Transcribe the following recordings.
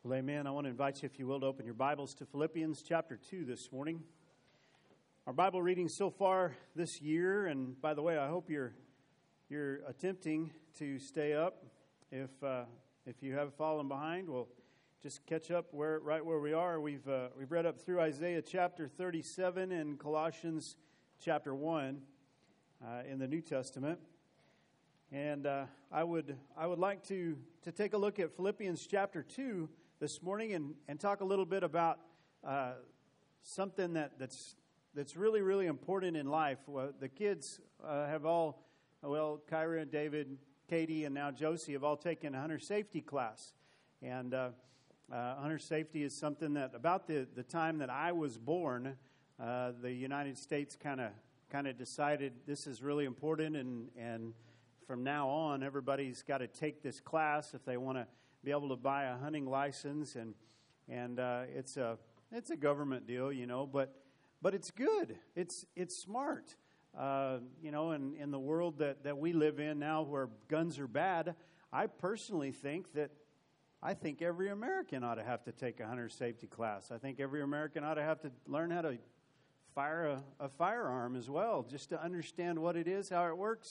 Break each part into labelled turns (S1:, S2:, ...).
S1: Well, amen. I want to invite you, if you will, to open your Bibles to Philippians chapter 2 this morning. Our Bible reading so far this year, and by the way, I hope you're attempting to stay up. If you have fallen behind, we'll just catch up right where we are. We've read up through Isaiah chapter 37 and Colossians chapter 1 in the New Testament. And I would like to take a look at Philippians chapter 2 this morning and talk a little bit about something that's really, really important in life. Well, the kids have all, Kyra and David, Katie, and now Josie have all taken a hunter safety class. And hunter safety is something that about the time that I was born, the United States kind of decided this is really important, and from now on, everybody's got to take this class if they want to be able to buy a hunting license, and it's a government deal, but it's good. It's smart, in the world that we live in now, where guns are bad. I personally think every American ought to have to take a hunter safety class. I think every American ought to have to learn how to fire a firearm as well, just to understand what it is, how it works.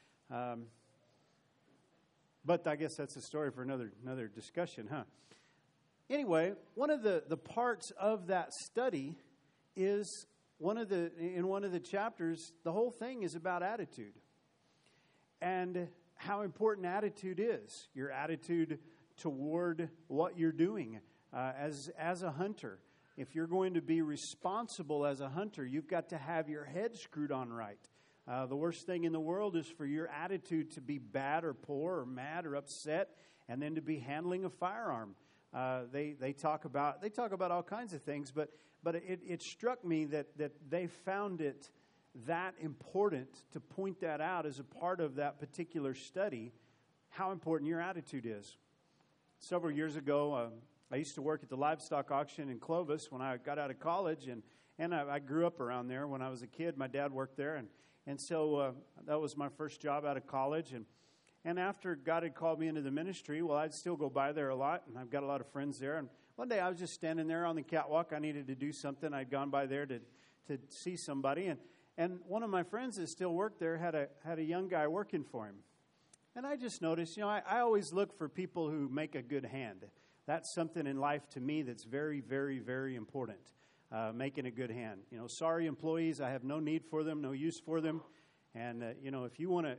S1: But I guess that's a story for another discussion, huh? Anyway, one of the parts of that study is in one of the chapters, the whole thing is about attitude and how important attitude is. Your attitude toward what you're doing as a hunter. If you're going to be responsible as a hunter, you've got to have your head screwed on right. The worst thing in the world is for your attitude to be bad or poor or mad or upset, and then to be handling a firearm. They talk about all kinds of things, but it struck me that they found it that important to point that out as a part of that particular study, how important your attitude is. Several years ago, I used to work at the livestock auction in Clovis when I got out of college, and I grew up around there. When I was a kid, my dad worked there, and so that was my first job out of college. And after God had called me into the ministry, well, I'd still go by there a lot, and I've got a lot of friends there. And one day I was just standing there on the catwalk. I needed to do something. I'd gone by there to see somebody, and one of my friends that still worked there had a young guy working for him. And I just noticed, I always look for people who make a good hand. That's something in life to me that's very, very, very important. Making a good hand. Sorry employees, I have no need for them, no use for them. And if you want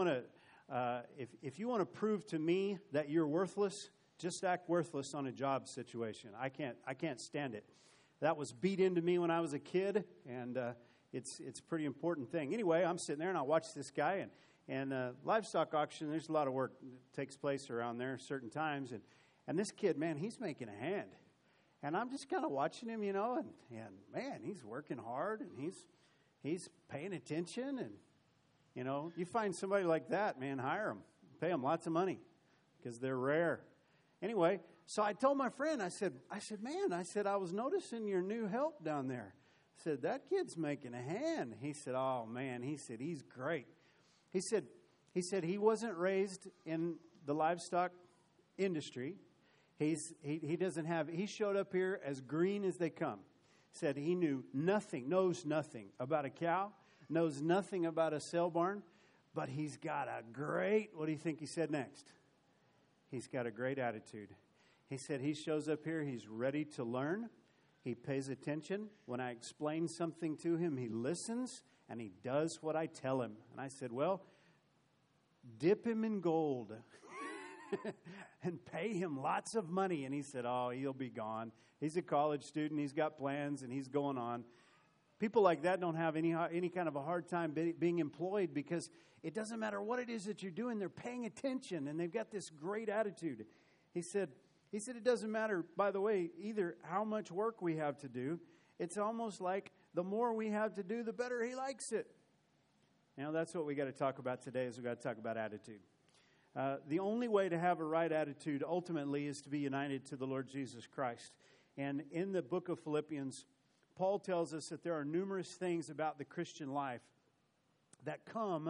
S1: to prove to me that you're worthless, just act worthless on a job situation. I can't stand it. That was beat into me when I was a kid, and it's a pretty important thing. Anyway, I'm sitting there and I watch this guy, and livestock auction. There's a lot of work that takes place around there certain times, and this kid, man, he's making a hand. And I'm just kind of watching him, and man, he's working hard, and he's paying attention. And, you find somebody like that, man, hire them. Pay them lots of money because they're rare. Anyway, so I told my friend, I said, man, I was noticing your new help down there. I said, that kid's making a hand. He said, oh, man, he's great. He said he wasn't raised in the livestock industry. He showed up here as green as they come. Said he knows nothing about a cow, knows nothing about a sale barn, but he's got a great, what do you think he said next? He's got a great attitude. He said he shows up here, he's ready to learn. He pays attention. When I explain something to him, he listens, and he does what I tell him. And I said, well, dip him in gold. And pay him lots of money. And he said, oh, he'll be gone. He's a college student. He's got plans, and he's going on. People like that don't have any kind of a hard time being employed, because it doesn't matter what it is that you're doing. They're paying attention, and they've got this great attitude. He said it doesn't matter, by the way, either how much work we have to do. It's almost like the more we have to do, the better he likes it. That's what we got to talk about today, is we got to talk about attitude. The only way to have a right attitude ultimately is to be united to the Lord Jesus Christ. And in the book of Philippians, Paul tells us that there are numerous things about the Christian life that come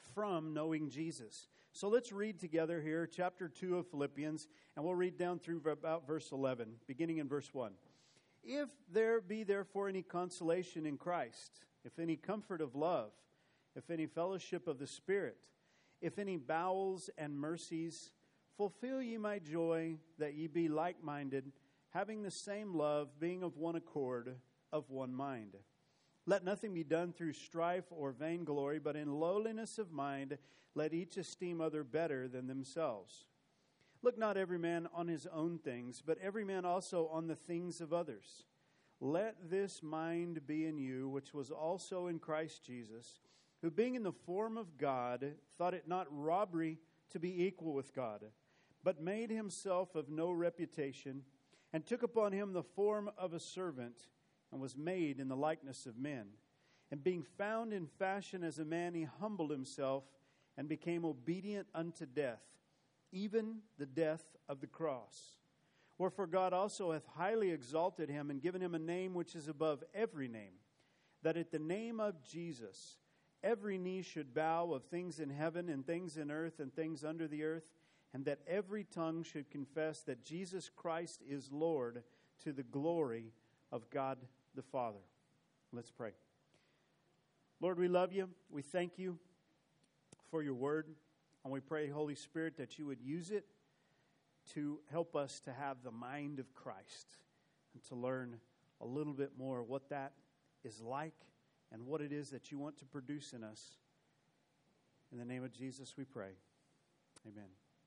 S1: from knowing Jesus. So let's read together here, chapter 2 of Philippians, and we'll read down through about verse 11, beginning in verse 1. If there be therefore any consolation in Christ, if any comfort of love, if any fellowship of the Spirit, if any bowels and mercies, fulfill ye my joy, that ye be like-minded, having the same love, being of one accord, of one mind. Let nothing be done through strife or vainglory, but in lowliness of mind, let each esteem other better than themselves. Look not every man on his own things, but every man also on the things of others. Let this mind be in you, which was also in Christ Jesus, who being in the form of God, thought it not robbery to be equal with God, but made himself of no reputation, and took upon him the form of a servant, and was made in the likeness of men. And being found in fashion as a man, he humbled himself, and became obedient unto death, even the death of the cross. Wherefore God also hath highly exalted him, and given him a name which is above every name, that at the name of Jesus every knee should bow, of things in heaven and things in earth and things under the earth, and that every tongue should confess that Jesus Christ is Lord, to the glory of God the Father. Let's pray. Lord, we love you. We thank you for your word. And we pray, Holy Spirit, that you would use it to help us to have the mind of Christ and to learn a little bit more what that is like and what it is that you want to produce in us. In the name of Jesus we pray. Amen.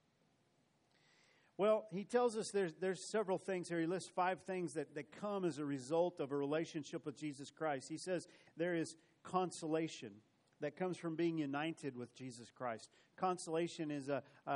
S1: Well, he tells us there's several things here. He lists 5 things that come as a result of a relationship with Jesus Christ. He says there is consolation that comes from being united with Jesus Christ. Consolation is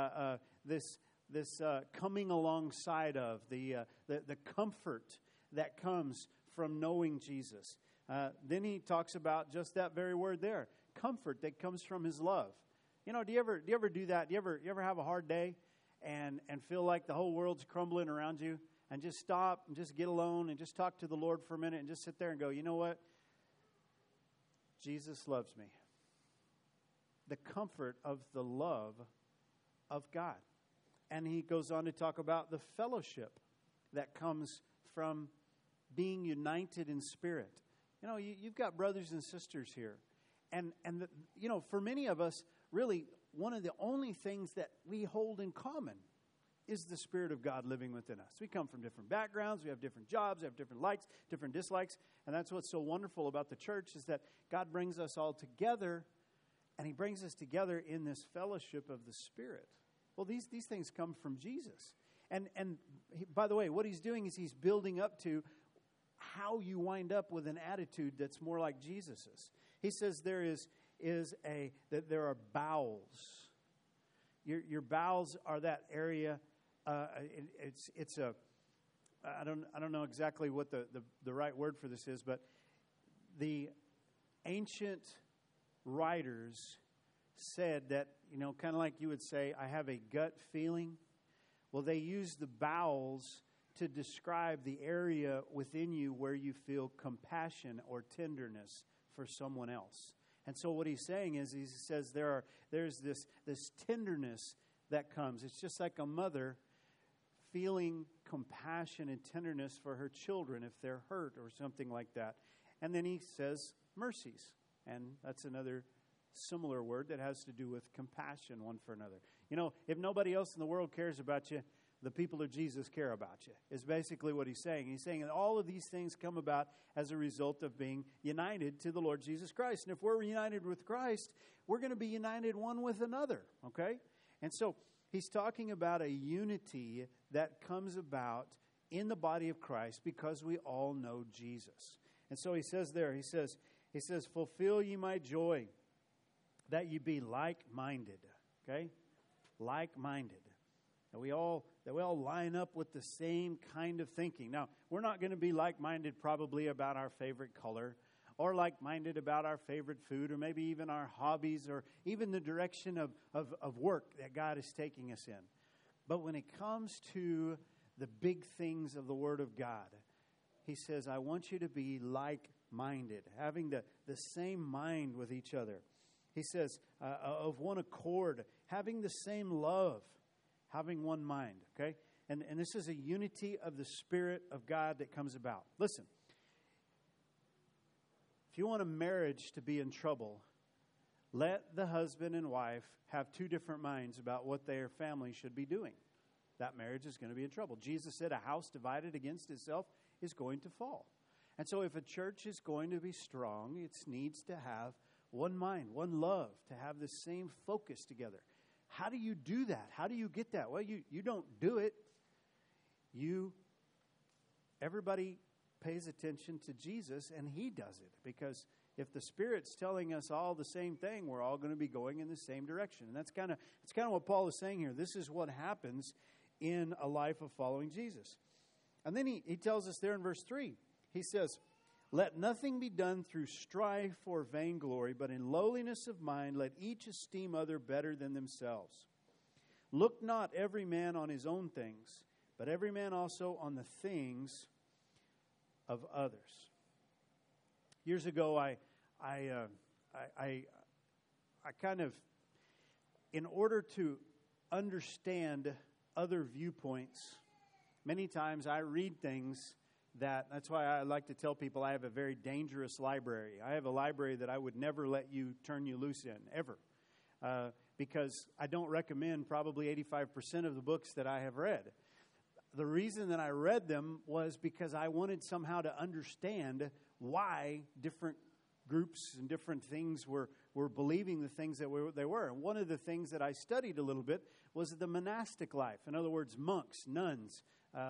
S1: this coming alongside of the comfort that comes from knowing Jesus. Then he talks about just that very word there, comfort that comes from his love. You know, do you ever do that? Do you ever have a hard day and feel like the whole world's crumbling around you, and just stop and just get alone and just talk to the Lord for a minute and just sit there and go, you know what? Jesus loves me. The comfort of the love of God. And he goes on to talk about the fellowship that comes from being united in spirit. You know, you've got brothers and sisters here. And for many of us, really, one of the only things that we hold in common is the Spirit of God living within us. We come from different backgrounds, we have different jobs, we have different likes, different dislikes, and that's what's so wonderful about the church is that God brings us all together, and he brings us together in this fellowship of the Spirit. Well, these things come from Jesus. And by the way, what he's doing is he's building up to how you wind up with an attitude that's more like Jesus's. He says there that there are bowels. Your bowels are that area. I don't know exactly what the right word for this is, but the ancient writers said that, kind of like you would say, I have a gut feeling. Well, they use the bowels to describe the area within you where you feel compassion or tenderness for someone else. And so what he's saying is, he says there's this tenderness that comes. It's just like a mother feeling compassion and tenderness for her children if they're hurt or something like that. And then he says mercies. And that's another similar word that has to do with compassion one for another. If nobody else in the world cares about you, the people of Jesus care about you, is basically what he's saying. He's saying that all of these things come about as a result of being united to the Lord Jesus Christ. And if we're united with Christ, we're going to be united one with another, okay? And so he's talking about a unity that comes about in the body of Christ because we all know Jesus. And so he says there, he says, fulfill ye my joy, that ye be like-minded, okay? Like-minded. That we all line up with the same kind of thinking. Now, we're not going to be like-minded probably about our favorite color, or like-minded about our favorite food, or maybe even our hobbies, or even the direction of work that God is taking us in. But when it comes to the big things of the Word of God, he says, I want you to be like-minded, having the same mind with each other. He says, of one accord, having the same love, having one mind, okay? And this is a unity of the Spirit of God that comes about. Listen, if you want a marriage to be in trouble, let the husband and wife have two different minds about what their family should be doing. That marriage is going to be in trouble. Jesus said a house divided against itself is going to fall. And so if a church is going to be strong, it needs to have one mind, one love, to have the same focus together. How do you do that? How do you get that? Well, you don't do it. Everybody pays attention to Jesus, and He does it. Because if the Spirit's telling us all the same thing, we're all going to be going in the same direction. And that's kind of what Paul is saying here. This is what happens in a life of following Jesus. And then he tells us there in verse 3, he says, let nothing be done through strife or vainglory, but in lowliness of mind, let each esteem other better than themselves. Look not every man on his own things, but every man also on the things of others. Years ago, I kind of, in order to understand other viewpoints, many times I read things that's why I like to tell people I have a very dangerous library. I have a library that I would never let you turn you loose in, ever. Because I don't recommend probably 85% of the books that I have read. The reason that I read them was because I wanted somehow to understand why different groups and different things were believing the things that they were. And one of the things that I studied a little bit was the monastic life. In other words, monks, nuns.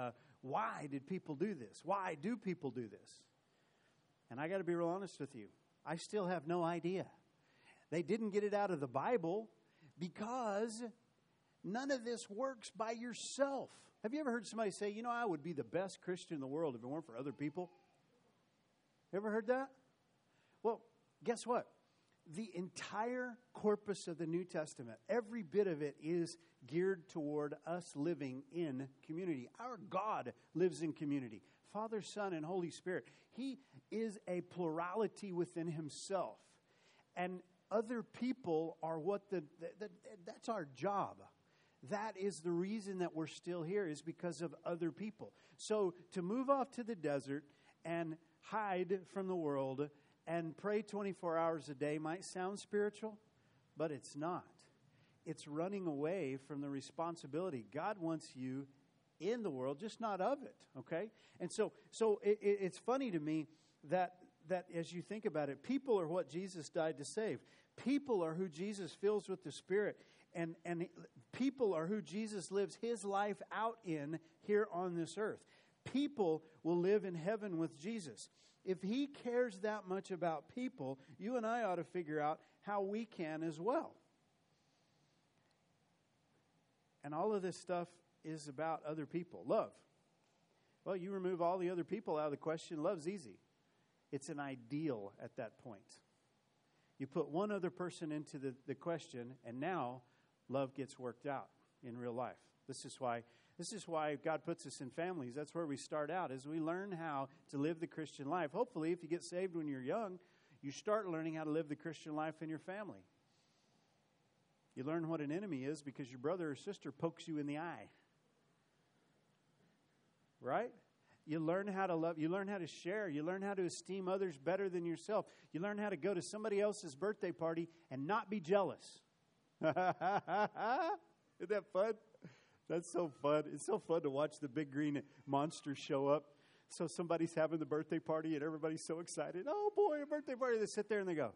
S1: Why did people do this? Why do people do this? And I got to be real honest with you. I still have no idea. They didn't get it out of the Bible because none of this works by yourself. Have you ever heard somebody say, I would be the best Christian in the world if it weren't for other people? Ever heard that? Well, guess what? The entire corpus of the New Testament, every bit of it is geared toward us living in community. Our God lives in community. Father, Son, and Holy Spirit. He is a plurality within Himself. And other people are that's our job. That is the reason that we're still here, is because of other people. So to move off to the desert and hide from the world and pray 24 hours a day might sound spiritual, but it's not. It's running away from the responsibility. God wants you in the world, just not of it, okay? And so it's funny to me that as you think about it, people are what Jesus died to save. People are who Jesus fills with the Spirit. And people are who Jesus lives His life out in here on this earth. People will live in heaven with Jesus. If He cares that much about people, you and I ought to figure out how we can as well. And all of this stuff is about other people. Love. Well, you remove all the other people out of the question, love's easy. It's an ideal at that point. You put one other person into the question, and now love gets worked out in real life. This is why God puts us in families. That's where we start out, as we learn how to live the Christian life. Hopefully, if you get saved when you're young, you start learning how to live the Christian life in your family. You learn what an enemy is because your brother or sister pokes you in the eye. Right? You learn how to love. You learn how to share. You learn how to esteem others better than yourself. You learn how to go to somebody else's birthday party and not be jealous. Isn't that fun? That's so fun. It's so fun to watch the big green monster show up. So somebody's having the birthday party and everybody's so excited. Oh boy, a birthday party. They sit there and they go,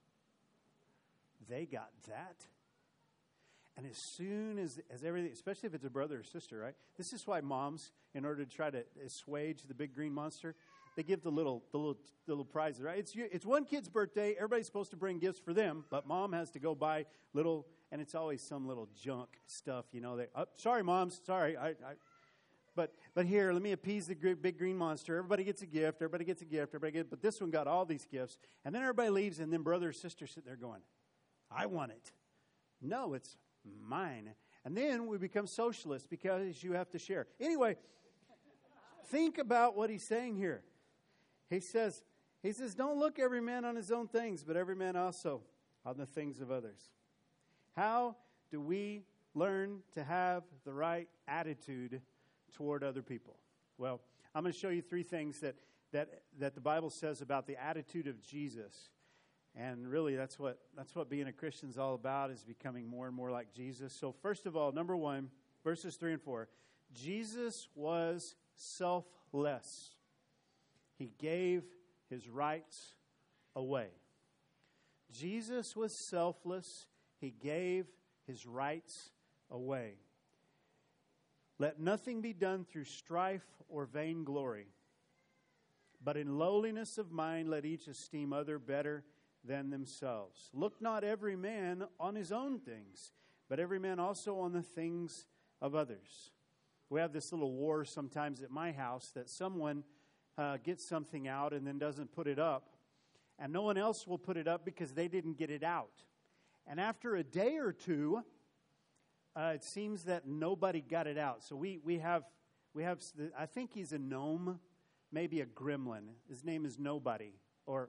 S1: they got that? And as soon as everything, especially if it's a brother or sister, right? This is why moms, in order to try to assuage the big green monster, they give the little prizes, right? It's one kid's birthday. Everybody's supposed to bring gifts for them, but mom has to go buy little, and it's always some little junk stuff, sorry, moms, sorry. But here, let me appease the big green monster. Everybody gets a gift. But this one got all these gifts. And then everybody leaves, and then brother or sister sit there going, I want it. No, it's mine. And then we become socialists because you have to share. Anyway, think about what he's saying here. He says, don't look every man on his own things, but every man also on the things of others. How do we learn to have the right attitude toward other people? Well, I'm going to show you three things that the Bible says about the attitude of Jesus. And really, that's what being a Christian is all about, is becoming more and more like Jesus. So first of all, number 1, verses 3 and 4. Jesus was selfless. He gave his rights away. Jesus was selfless. He gave his rights away. Let nothing be done through strife or vainglory, but in lowliness of mind let each esteem other better than themselves. Look not every man on his own things, but every man also on the things of others. We have this little war sometimes at my house that someone gets something out and then doesn't put it up, and no one else will put it up because they didn't get it out. And after a day or two, it seems that nobody got it out. So we have I think he's a gnome, maybe a gremlin. His name is Nobody, or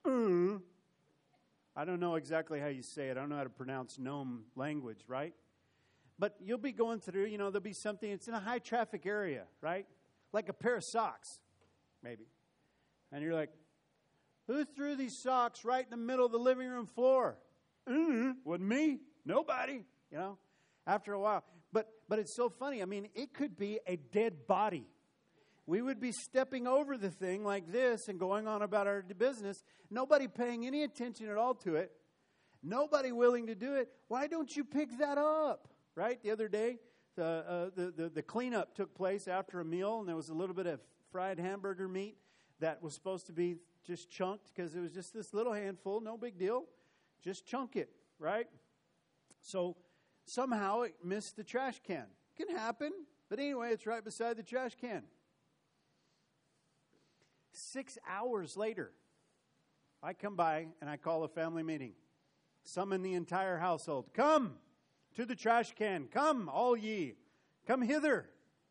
S1: I don't know exactly how you say it. I don't know how to pronounce gnome language, right? But you'll be going through, there'll be something. It's in a high traffic area, right? Like a pair of socks, maybe. And you're like, who threw these socks right in the middle of the living room floor? Wasn't me. Nobody, after a while. But it's so funny. I mean, it could be a dead body. We would be stepping over the thing like this and going on about our business. Nobody paying any attention at all to it. Nobody willing to do it. Why don't you pick that up? Right? The other day, the cleanup took place after a meal, and there was a little bit of fried hamburger meat that was supposed to be just chunked because it was just this little handful. No big deal. Just chunk it, right? So somehow it missed the trash can. Can happen. But anyway, it's right beside the trash can. 6 hours later, I come by and I call a family meeting. Summon the entire household. Come to the trash can. Come, all ye. Come hither.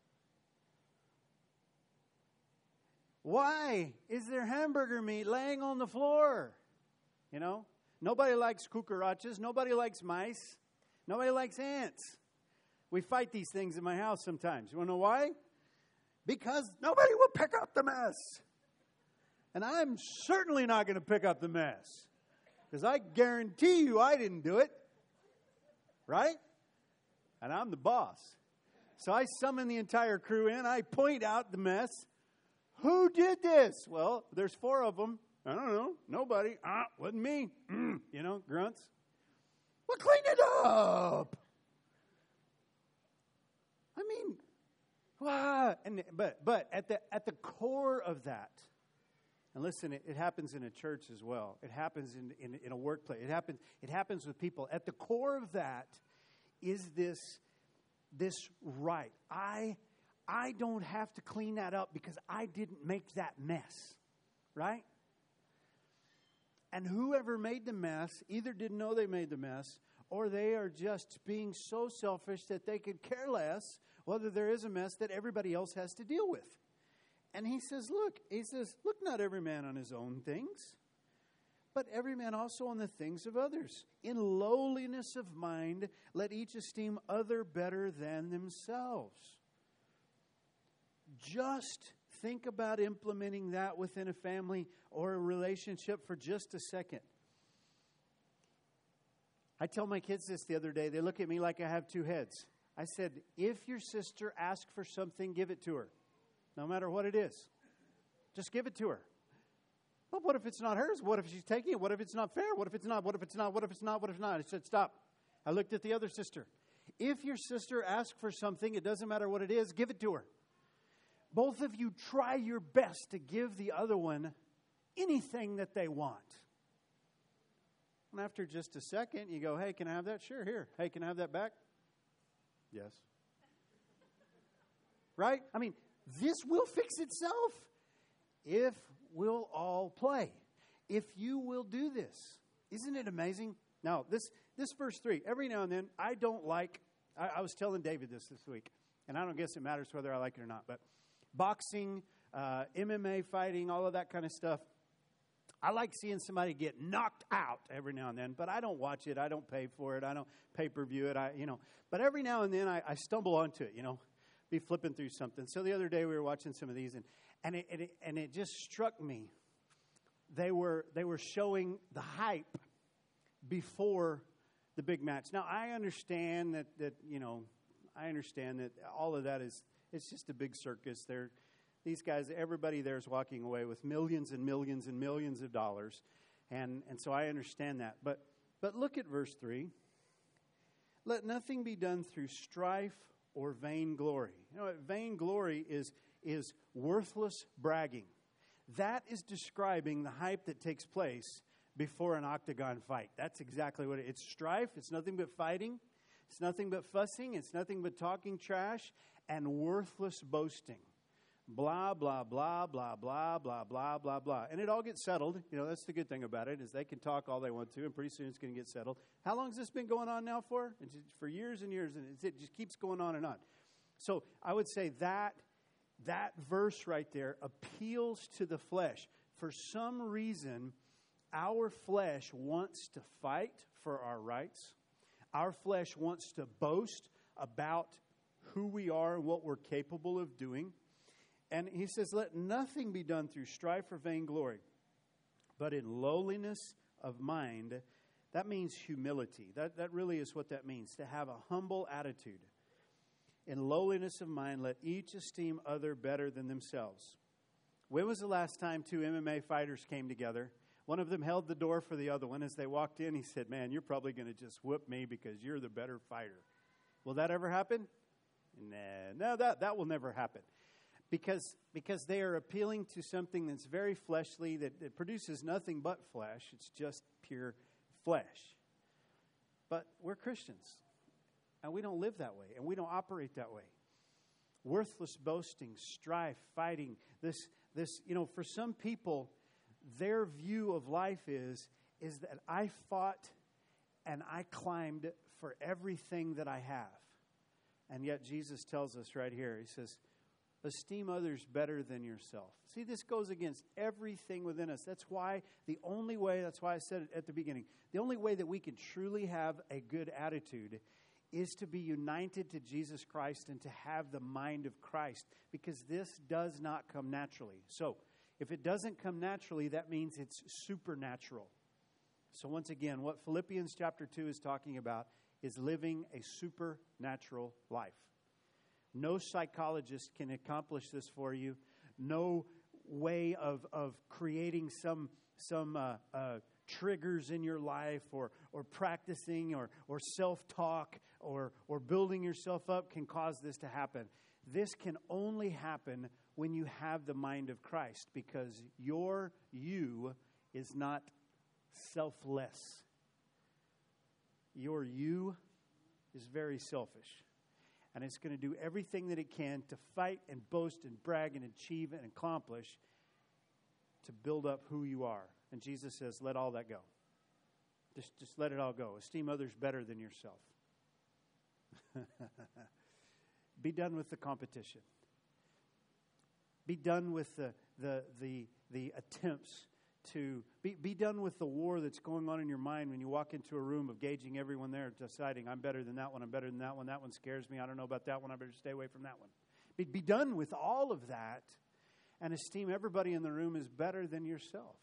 S1: Why is there hamburger meat laying on the floor? Nobody likes cucarachas. Nobody likes mice. Nobody likes ants. We fight these things in my house sometimes. You want to know why? Because nobody will pick up the mess. And I'm certainly not going to pick up the mess. Because I guarantee you I didn't do it. Right? And I'm the boss. So I summon the entire crew in. I point out the mess. Who did this? Well, there's 4 of them. I don't know. Nobody. Wasn't me. Grunts. Well, clean it up. I mean, but at the core of that, and listen, it happens in a church as well. It happens in a workplace. It happens with people. At the core of that is this right. I don't have to clean that up because I didn't make that mess, right? And whoever made the mess either didn't know they made the mess, or they are just being so selfish that they could care less whether there is a mess that everybody else has to deal with. And he says, look, not every man on his own things, but every man also on the things of others. In lowliness of mind, let each esteem other better than themselves. Just think about implementing that within a family or a relationship for just a second. I told my kids this the other day. They look at me like I have 2 heads. I said, if your sister asks for something, give it to her. No matter what it is. Just give it to her. But what if it's not hers? What if she's taking it? What if it's not fair? What if it's not? What if it's not? What if it's not? What if it's not? I said, stop. I looked at the other sister. If your sister asks for something, it doesn't matter what it is, give it to her. Both of you try your best to give the other one anything that they want. And after just a second, you go, hey, can I have that? Sure, here. Hey, can I have that back? Yes. Right? I mean, this will fix itself if we'll all play. If you will do this. Isn't it amazing? Now, this verse 3, every now and then, I was telling David this week, and I don't guess it matters whether I like it or not, but boxing, MMA fighting, all of that kind of stuff, I like seeing somebody get knocked out every now and then, but I don't watch it. I don't pay for it. I don't pay-per-view it. But every now and then I stumble onto it, be flipping through something. So the other day we were watching some of these, and it just struck me. They were showing the hype before the big match. Now I understand that all of that it's just a big circus. These guys, everybody there is walking away with millions and millions and millions of dollars. And so I understand that. But look at verse 3. Let nothing be done through strife or vainglory. Vainglory is worthless bragging. That is describing the hype that takes place before an octagon fight. That's exactly what it's strife. It's nothing but fighting. It's nothing but fussing. It's nothing but talking trash and worthless boasting. Blah, blah, blah, blah, blah, blah, blah, blah, blah. And it all gets settled. That's the good thing about it, is they can talk all they want to, and pretty soon it's going to get settled. How long has this been going on now for? It's for years and years, and it just keeps going on and on. So I would say that verse right there appeals to the flesh. For some reason, our flesh wants to fight for our rights. Our flesh wants to boast about who we are and what we're capable of doing. And he says, let nothing be done through strife or vainglory, but in lowliness of mind. That means humility. That really is what that means, to have a humble attitude. In lowliness of mind, let each esteem other better than themselves. When was the last time two MMA fighters came together? One of them held the door for the other one. As they walked in, he said, man, you're probably going to just whoop me because you're the better fighter. Will that ever happen? No, that will never happen. Because they are appealing to something that's very fleshly, that produces nothing but flesh. It's just pure flesh. But we're Christians, and we don't live that way, and we don't operate that way. Worthless boasting, strife, fighting. This for some people, their view of life is that I fought and I climbed for everything that I have. And yet Jesus tells us right here, he says, esteem others better than yourself. See, this goes against everything within us. That's why I said it at the beginning, the only way that we can truly have a good attitude is to be united to Jesus Christ and to have the mind of Christ, because this does not come naturally. So, if it doesn't come naturally, that means it's supernatural. So once again, what Philippians chapter 2 is talking about is living a supernatural life. No psychologist can accomplish this for you. No way of creating some triggers in your life or practicing or self-talk or building yourself up can cause this to happen. This can only happen when you have the mind of Christ, because your you is not selfless. Your you is very selfish. And it's going to do everything that it can to fight and boast and brag and achieve and accomplish to build up who you are. And Jesus says, let all that go. Just let it all go. Esteem others better than yourself. Be done with the competition. Be done with the attempts to be done with the war that's going on in your mind when you walk into a room of gauging everyone there, deciding I'm better than that one, I'm better than that one scares me, I don't know about that one, I better stay away from that one. Be done with all of that and esteem everybody in the room as better than yourself.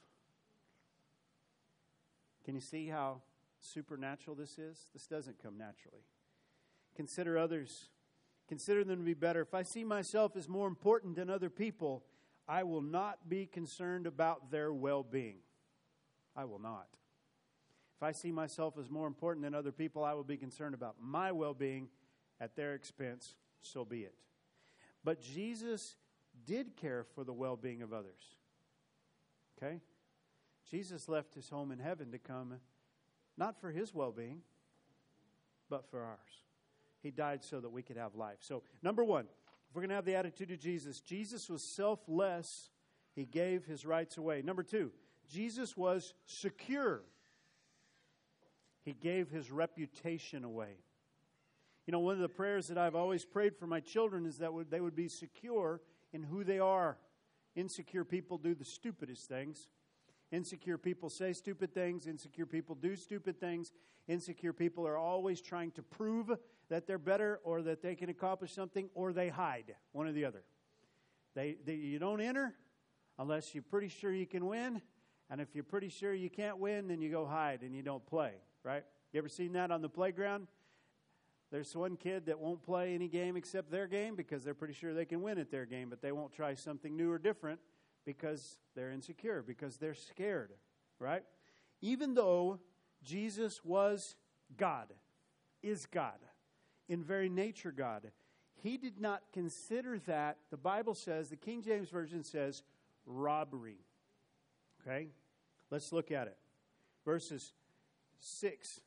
S1: Can you see how supernatural this is? This doesn't come naturally. Consider others. Consider them to be better. If I see myself as more important than other people, I will not be concerned about their well-being. I will not. If I see myself as more important than other people, I will be concerned about my well-being at their expense. So be it. But Jesus did care for the well-being of others. Okay? Jesus left his home in heaven to come, not for his well-being, but for ours. He died so that we could have life. So, number one, if we're going to have the attitude of Jesus, Jesus was selfless. He gave his rights away. Number two, Jesus was secure. He gave his reputation away. You know, one of the prayers that I've always prayed for my children is that they would be secure in who they are. Insecure people do the stupidest things. Insecure people say stupid things. Insecure people do stupid things. Insecure people are always trying to prove that they're better or that they can accomplish something, or they hide, one or the other. You don't enter unless you're pretty sure you can win. And if you're pretty sure you can't win, then you go hide and you don't play, right? You ever seen that on the playground? There's one kid that won't play any game except their game because they're pretty sure they can win at their game, but they won't try something new or different because they're insecure, because they're scared, right? Even though Jesus was God, is God, in very nature God, he did not consider that, the Bible says, the King James Version says, robbery. Okay? Let's look at it. Verses 6.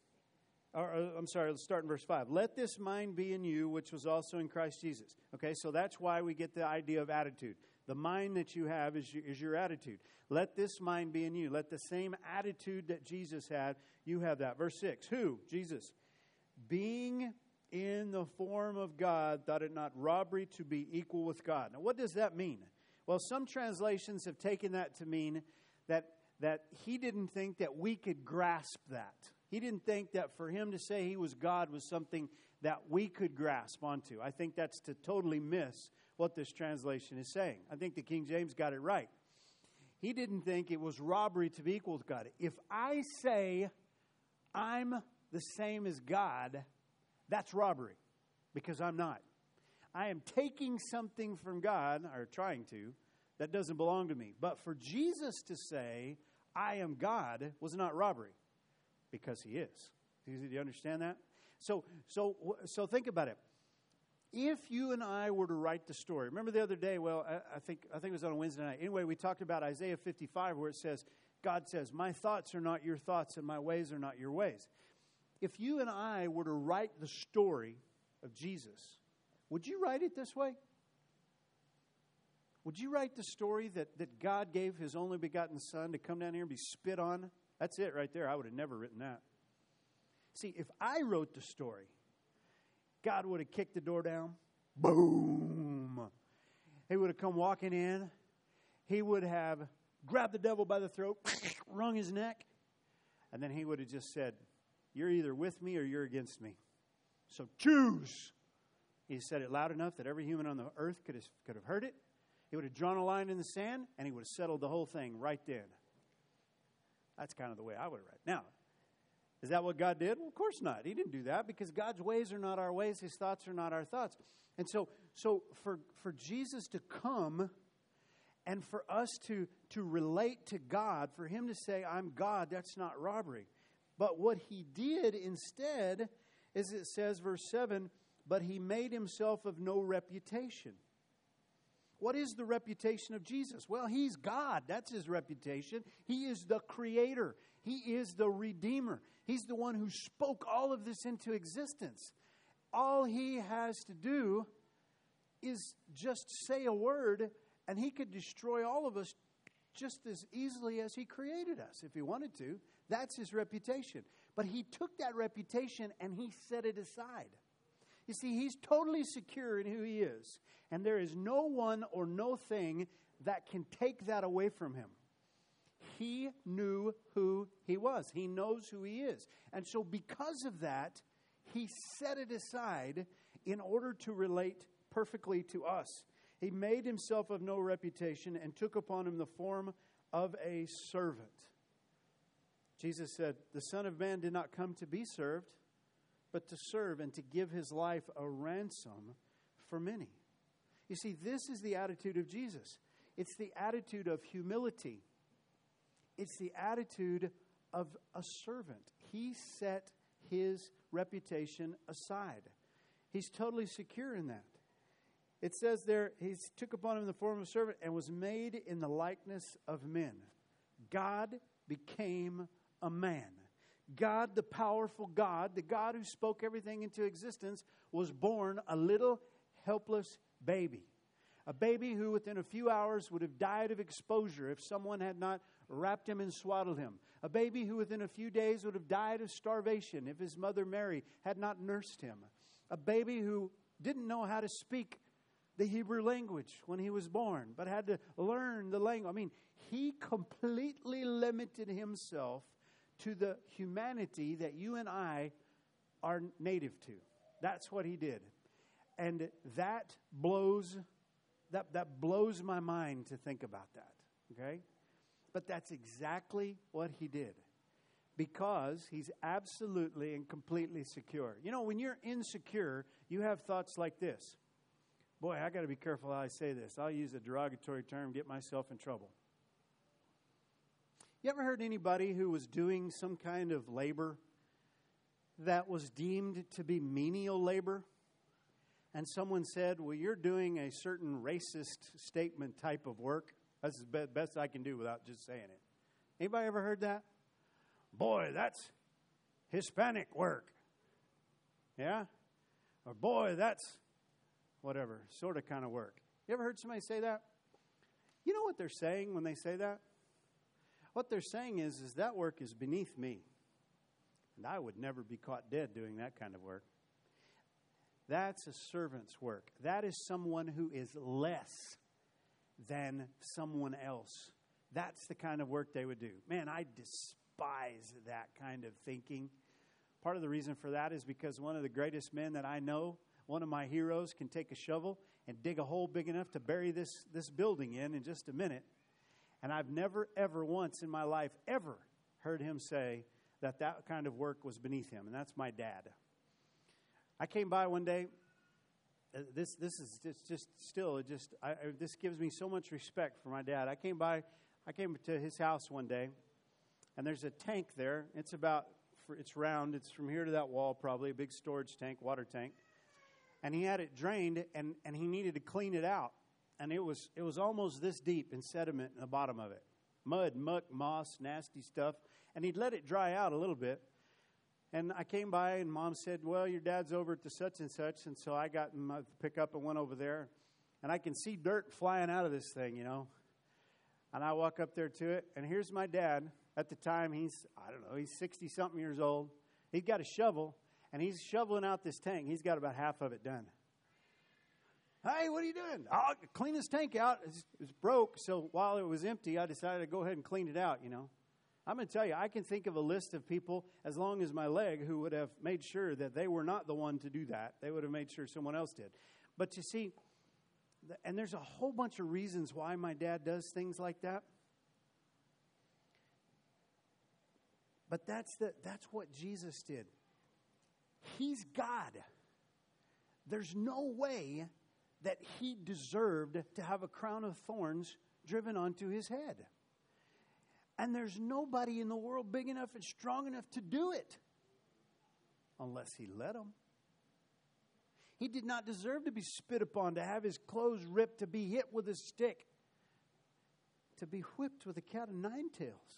S1: Let's start in verse 5. Let this mind be in you, which was also in Christ Jesus. Okay, so that's why we get the idea of attitude. The mind that you have is your attitude. Let this mind be in you. Let the same attitude that Jesus had, you have that. Verse 6. Who? Jesus. Being in the form of God, thought it not robbery to be equal with God. Now, what does that mean? Well, some translations have taken that to mean that he didn't think that we could grasp that. He didn't think that for him to say he was God was something that we could grasp onto. I think that's to totally miss what this translation is saying. I think the King James got it right. He didn't think it was robbery to be equal with God. If I say I'm the same as God, that's robbery, because I'm not. I am taking something from God, or trying to, that doesn't belong to me. But for Jesus to say, I am God, was not robbery, because he is. Do you understand that? So think about it. If you and I were to write the story, remember the other day, I think it was on a Wednesday night. Anyway, we talked about Isaiah 55, where it says, God says, my thoughts are not your thoughts and my ways are not your ways. If you and I were to write the story of Jesus, would you write it this way? Would you write the story that God gave his only begotten Son to come down here and be spit on? That's it right there. I would have never written that. See, if I wrote the story, God would have kicked the door down. Boom. He would have come walking in. He would have grabbed the devil by the throat, wrung his neck, and then he would have just said, you're either with me or you're against me. So choose. He said it loud enough that every human on the earth could have heard it. He would have drawn a line in the sand, and he would have settled the whole thing right then. That's kind of the way I would have read. Now, is that what God did? Well, of course not. He didn't do that, because God's ways are not our ways. His thoughts are not our thoughts. And so for Jesus to come and for us to relate to God, for him to say, I'm God, that's not robbery. But what he did instead is, it says, verse 7, but he made himself of no reputation. What is the reputation of Jesus? Well, he's God. That's his reputation. He is the creator. He is the redeemer. He's the one who spoke all of this into existence. All he has to do is just say a word, and he could destroy all of us just as easily as he created us if he wanted to. That's his reputation. But he took that reputation and he set it aside. You see, he's totally secure in who he is. And there is no one or no thing that can take that away from him. He knew who he was. He knows who he is. And so because of that, he set it aside in order to relate perfectly to us. He made himself of no reputation and took upon him the form of a servant. Jesus said, the Son of Man did not come to be served, but to serve and to give his life a ransom for many. You see, this is the attitude of Jesus. It's the attitude of humility. It's the attitude of a servant. He set his reputation aside. He's totally secure in that. It says there, he took upon him the form of a servant and was made in the likeness of men. God became a man. God, the powerful God, the God who spoke everything into existence, was born a little helpless baby. A baby who within a few hours would have died of exposure if someone had not wrapped him and swaddled him. A baby who within a few days would have died of starvation if his mother Mary had not nursed him. A baby who didn't know how to speak the Hebrew language when he was born, but had to learn the language. I mean, he completely limited himself to the humanity that you and I are native to. That's what he did. And that blows my mind to think about that. Okay? But that's exactly what he did. Because he's absolutely and completely secure. You know, when you're insecure, you have thoughts like this. Boy, I got to be careful how I say this. I'll use a derogatory term, get myself in trouble. You ever heard anybody who was doing some kind of labor that was deemed to be menial labor? And someone said, well, you're doing a certain racist statement type of work. That's the best I can do without just saying it. Anybody ever heard that? Boy, that's Hispanic work. Yeah? Or boy, that's whatever, sort of kind of work. You ever heard somebody say that? You know what they're saying when they say that? What they're saying is that work is beneath me. And I would never be caught dead doing that kind of work. That's a servant's work. That is someone who is less than someone else. That's the kind of work they would do. Man, I despise that kind of thinking. Part of the reason for that is because one of the greatest men that I know, one of my heroes, can take a shovel and dig a hole big enough to bury this building in just a minute. And I've never, ever once in my life ever heard him say that kind of work was beneath him. And that's my dad. I came by one day. This gives me so much respect for my dad. I came to his house one day, and there's a tank there. It's round. It's from here to that wall, probably a big storage tank, water tank. And he had it drained, and he needed to clean it out. And it was almost this deep in sediment in the bottom of it. Mud, muck, moss, nasty stuff. And he'd let it dry out a little bit. And I came by, and Mom said, well, your dad's over at the such and such. And so I got in my pickup and went over there. And I can see dirt flying out of this thing, you know. And I walk up there to it, and here's my dad. At the time, he's 60-something years old. He's got a shovel, and he's shoveling out this tank. He's got about half of it done. Hey, what are you doing? I'll clean this tank out. It's broke, so while it was empty, I decided to go ahead and clean it out, you know. I'm going to tell you, I can think of a list of people, as long as my leg, who would have made sure that they were not the one to do that. They would have made sure someone else did. But you see, and there's a whole bunch of reasons why my dad does things like that. But that's what Jesus did. He's God. There's no way that he deserved to have a crown of thorns driven onto his head. And there's nobody in the world big enough and strong enough to do it unless he let him. He did not deserve to be spit upon, to have his clothes ripped, to be hit with a stick, to be whipped with a cat of nine tails,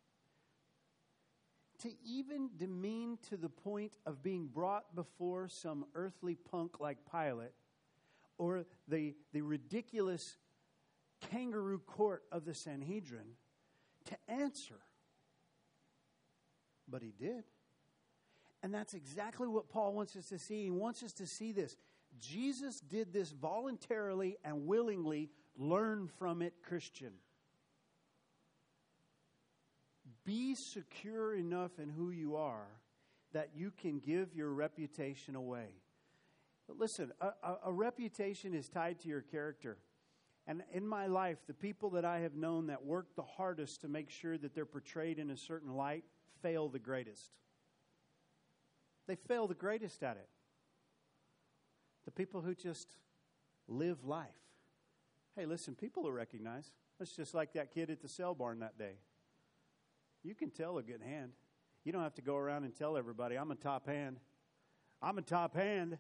S1: to even demean to the point of being brought before some earthly punk like Pilate, or the ridiculous kangaroo court of the Sanhedrin, to answer. But he did. And that's exactly what Paul wants us to see. He wants us to see this. Jesus did this voluntarily and willingly. Learn from it, Christian. Be secure enough in who you are that you can give your reputation away. But listen, a reputation is tied to your character. And in my life, the people that I have known that work the hardest to make sure that they're portrayed in a certain light fail the greatest. They fail the greatest at it. The people who just live life. Hey, listen, people will recognize. It's just like that kid at the cell barn that day. You can tell a good hand. You don't have to go around and tell everybody, I'm a top hand. I'm a top hand.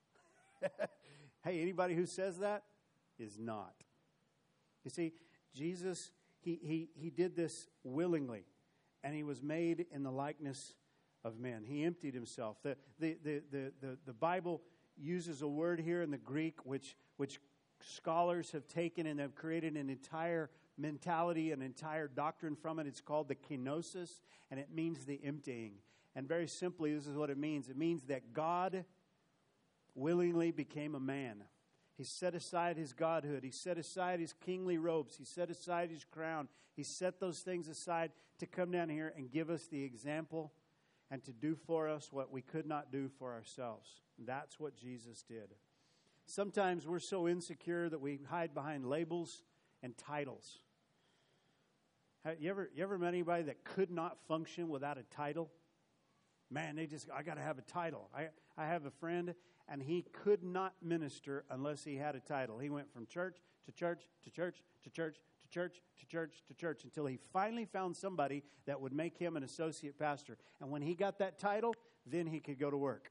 S1: Hey, anybody who says that is not. You see, Jesus, he did this willingly, and he was made in the likeness of men. He emptied himself. The Bible uses a word here in the Greek which scholars have taken and have created an entire mentality, an entire doctrine from it. It's called the kenosis, and it means the emptying. And very simply, this is what it means. It means that God willingly became a man. He set aside his godhood. He set aside his kingly robes. He set aside his crown. He set those things aside to come down here and give us the example and to do for us what we could not do for ourselves. That's what Jesus did. Sometimes we're so insecure that we hide behind labels and titles. You ever met anybody that could not function without a title? Man, I got to have a title. I have a friend, and he could not minister unless he had a title. He went from church to church to church to church to church to church to church until he finally found somebody that would make him an associate pastor. And when he got that title, then he could go to work.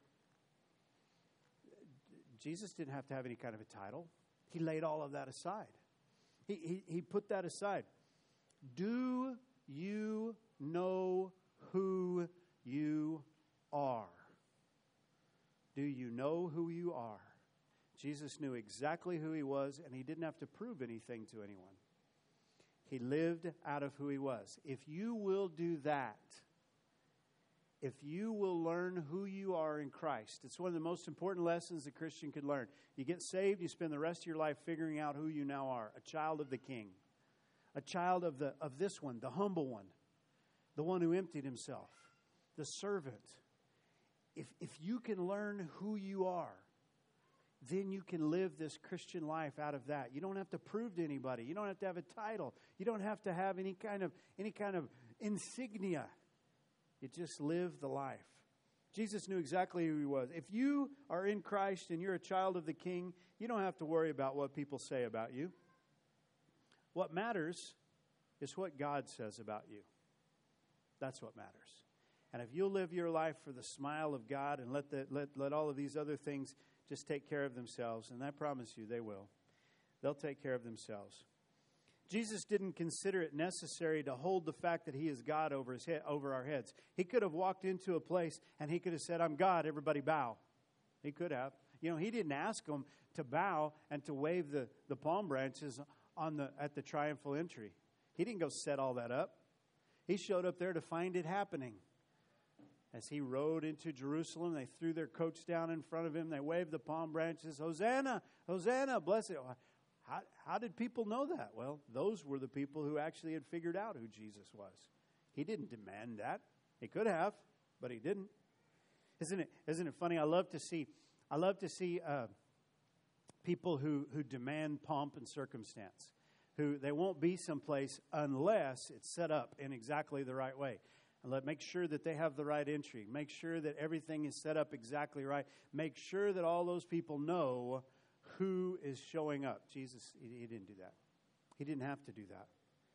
S1: Jesus didn't have to have any kind of a title. He laid all of that aside. He put that aside. Do you know who you are? Do you know who you are? Jesus knew exactly who he was, and he didn't have to prove anything to anyone. He lived out of who he was. If you will do that, if you will learn who you are in Christ, it's one of the most important lessons a Christian could learn. You get saved, you spend the rest of your life figuring out who you now are, a child of the King, a child of this one, the humble one, the one who emptied himself, the servant. If you can learn who you are, then you can live this Christian life out of that. You don't have to prove to anybody. You don't have to have a title. You don't have to have any kind of insignia. You just live the life. Jesus knew exactly who he was. If you are in Christ and you're a child of the King, you don't have to worry about what people say about you. What matters is what God says about you. That's what matters. And if you'll live your life for the smile of God and let all of these other things just take care of themselves, and I promise you they will. They'll take care of themselves. Jesus didn't consider it necessary to hold the fact that he is God over his head, over our heads. He could have walked into a place and he could have said, "I'm God, everybody bow." He could have. You know, he didn't ask them to bow and to wave the palm branches at the triumphal entry. He didn't go set all that up. He showed up there to find it happening. As he rode into Jerusalem, they threw their coats down in front of him. They waved the palm branches. "Hosanna, Hosanna, blessed." How did people know that? Well, those were the people who actually had figured out who Jesus was. He didn't demand that. He could have, but he didn't. Isn't it funny? I love to see people who demand pomp and circumstance. Who they won't be someplace unless it's set up in exactly the right way. And make sure that they have the right entry. Make sure that everything is set up exactly right. Make sure that all those people know who is showing up. Jesus, he didn't do that. He didn't have to do that.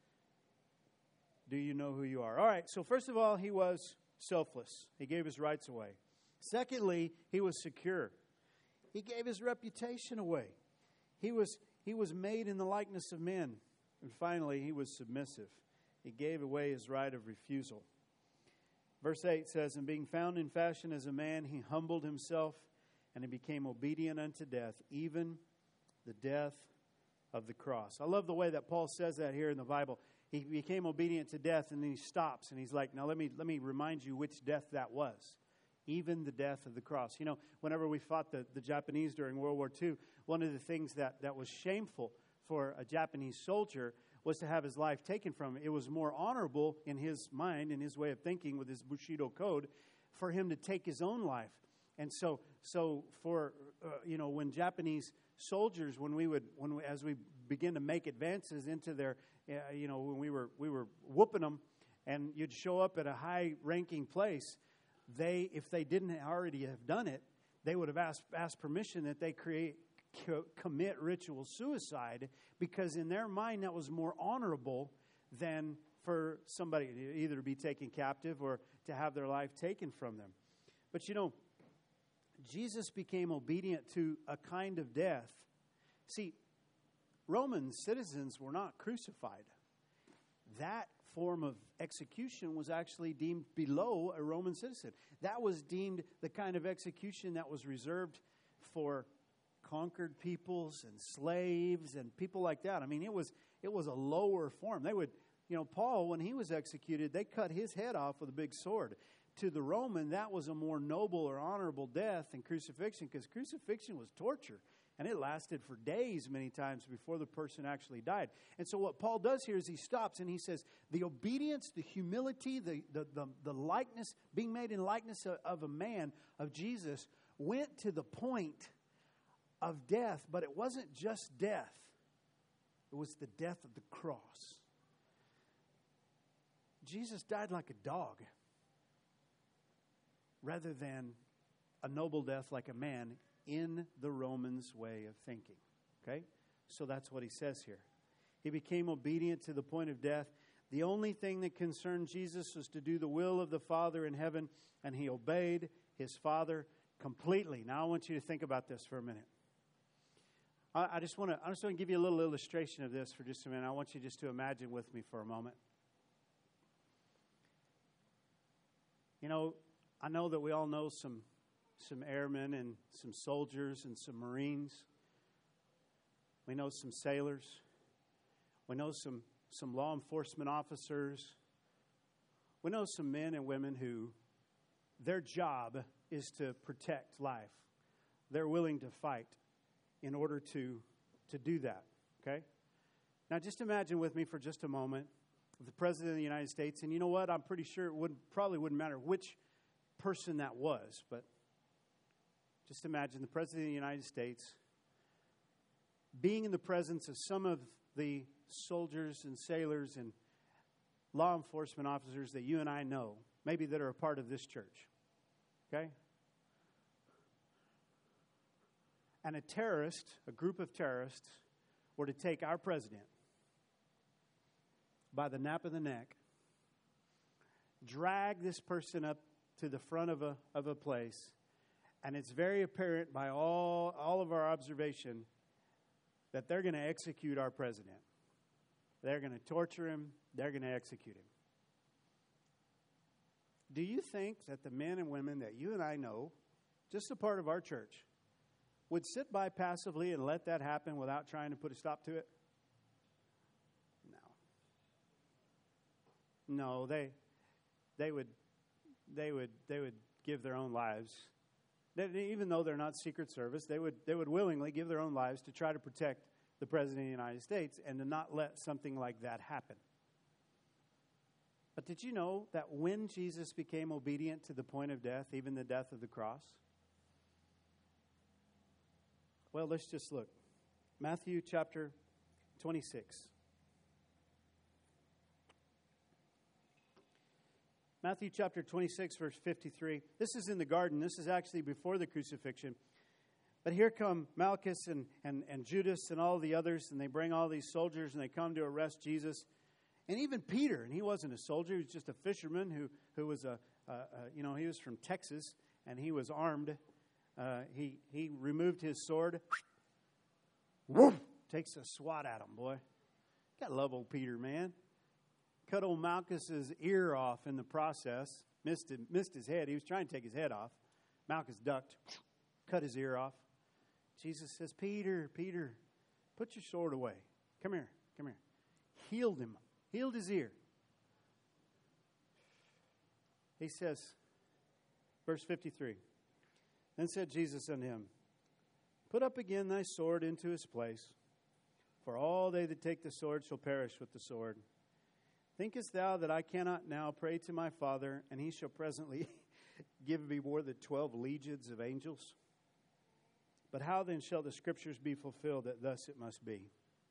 S1: Do you know who you are? All right, so first of all, he was selfless. He gave his rights away. Secondly, he was secure. He gave his reputation away. He was made in the likeness of men. And finally, he was submissive. He gave away his right of refusal. Verse 8 says, "And being found in fashion as a man, he humbled himself, and he became obedient unto death, even the death of the cross." I love the way that Paul says that here in the Bible. He became obedient to death, and then he stops, and he's like, "Now let me remind you which death that was. Even the death of the cross." You know, whenever we fought the Japanese during World War II, one of the things that was shameful for a Japanese soldier was to have his life taken from him. It was more honorable in his mind, in his way of thinking with his Bushido code, for him to take his own life. And so for when Japanese soldiers, as we begin to make advances into their, when we were whooping them, and you'd show up at a high-ranking place, if they didn't already have done it, they would have asked permission that they commit ritual suicide, because in their mind that was more honorable than for somebody to either be taken captive or to have their life taken from them. But Jesus became obedient to a kind of death. See, Roman citizens were not crucified. That form of execution was actually deemed below a Roman citizen. That was deemed the kind of execution that was reserved for conquered peoples and slaves and people like that. I mean, it was a lower form. They would, Paul, when he was executed, they cut his head off with a big sword. to the Roman, that was a more noble or honorable death than crucifixion, because crucifixion was torture. And it lasted for days many times before the person actually died. And so what Paul does here is he stops and he says, the obedience, the humility, the likeness, being made in likeness of a man, of Jesus, went to the point of death. But it wasn't just death. It was the death of the cross. Jesus died like a dog rather than a noble death like a man in the Romans' way of thinking. Okay? So that's what he says here. He became obedient to the point of death. The only thing that concerned Jesus was to do the will of the Father in heaven, and he obeyed his Father completely. Now I want you to think about this for a minute. I just want to give you a little illustration of this for just a minute. I want you just to imagine with me for a moment. You know, I know that we all know some airmen and some soldiers and some Marines. We know some sailors. We know some law enforcement officers. We know some men and women who their job is to protect life. They're willing to fight in order to do that, okay? Now just imagine with me for just a moment the President of the United States, and you know what? I'm pretty sure it probably wouldn't matter which person that was, but just imagine the President of the United States being in the presence of some of the soldiers and sailors and law enforcement officers that you and I know, maybe that are a part of this church. Okay? And a group of terrorists, were to take our president by the nape of the neck, drag this person up to the front of a place, and it's very apparent by all of our observation that they're going to execute our president. They're going to torture him. They're going to execute him. Do you think that the men and women that you and I know, just a part of our church, would sit by passively and let that happen without trying to put a stop to it? No, they would give their own lives. Even though they're not Secret Service, they would willingly give their own lives to try to protect the President of the United States and to not let something like that happen. But did you know that when Jesus became obedient to the point of death, even the death of the cross? Well, let's just look. Matthew chapter 26. Matthew chapter 26, verse 53. This is in the garden. This is actually before the crucifixion. But here come Malchus and Judas and all the others, and they bring all these soldiers, and they come to arrest Jesus. And even Peter, and he wasn't a soldier, he was just a fisherman who was he was from Texas, and he was armed. He removed his sword, takes a swat at him, boy. Gotta love old Peter, man. Cut old Malchus's ear off in the process. Missed his head. He was trying to take his head off. Malchus ducked, cut his ear off. Jesus says, Peter, put your sword away. Come here. Healed him. Healed his ear. He says, verse 53, Then said Jesus unto him, Put up again thy sword into his place, for all they that take the sword shall perish with the sword. Thinkest thou that I cannot now pray to my Father, and he shall presently give me more than 12 legions of angels? But how then shall the Scriptures be fulfilled that thus it must be?